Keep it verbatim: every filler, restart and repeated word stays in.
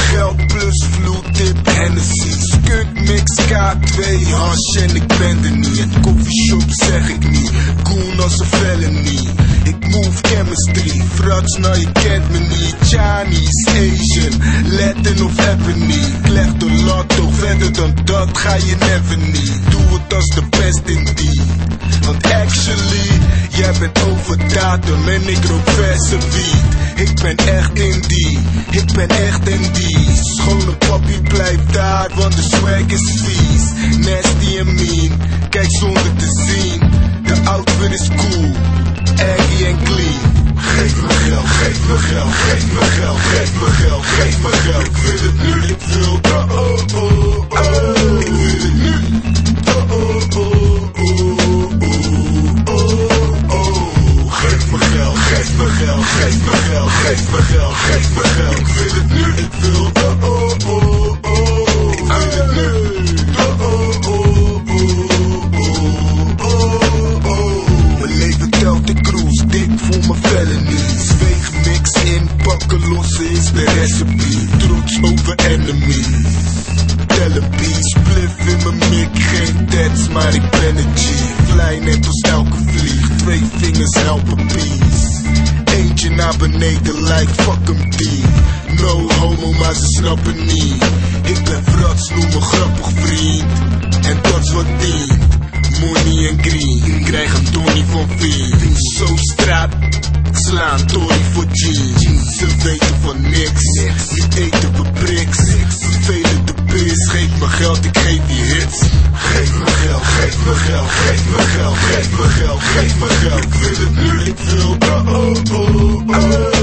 geld plus vloedtip Hennessy. Skunkmix K twee hash en ik ben er niet. Het koffieshop zeg ik niet, goon als een felony. Ik move chemistry, frats nou je kent me niet. Chinese, Asian, Latin of Ebony. Ik leg de lotto, verder dan dat ga je never niet. Doe het als de best in die. Want actually, jij bent over datum en ik rook verse wiet. Ik ben echt in die, ik ben echt in die. Schone papi blijft daar, want de swag is vies. Nasty en mean, kijk zonder te zien. De outfit is cool, Aggie en clean. Geef me geld, geef me geld, geef me geld, geef me geld, geef me geld. Ik wil het nu, ik wil oh oh oh oh. Ik wil het nu, oh oh oh oh oh oh. Geef me geld, geef me geld, geef me geld, geef me geld, geef me geld. Ik wil het nu, ik wil oh oh oh oh. Ik wil het nu, oh oh oh oh oh oh. Mijn leven telt, ik cruise dik voor mijn felonies. Weegmix in, pakken losse is de recipe. Trots over enemies. Telepie, spliff in mijn mik, geen tats, maar ik ben een G. Fly net als elke vlieg, twee vingers helpen peace. Eentje naar beneden lijkt fuck hem die. No homo, maar ze snappen niet. Ik ben frats, noem me grappig vriend. En dat is wat dient. Money en green, krijg een Tony van Vien. Zo straat, slaan Tory voor jeans. Ze weten van niks, niet eten we priks. Vervelen de biz, geef me geld, ik geef die hits. Geef me geld, geef me geld, geef me geld, geef me geld, geef me geld. Ik wil het nu, ik wil oh oh oh oh.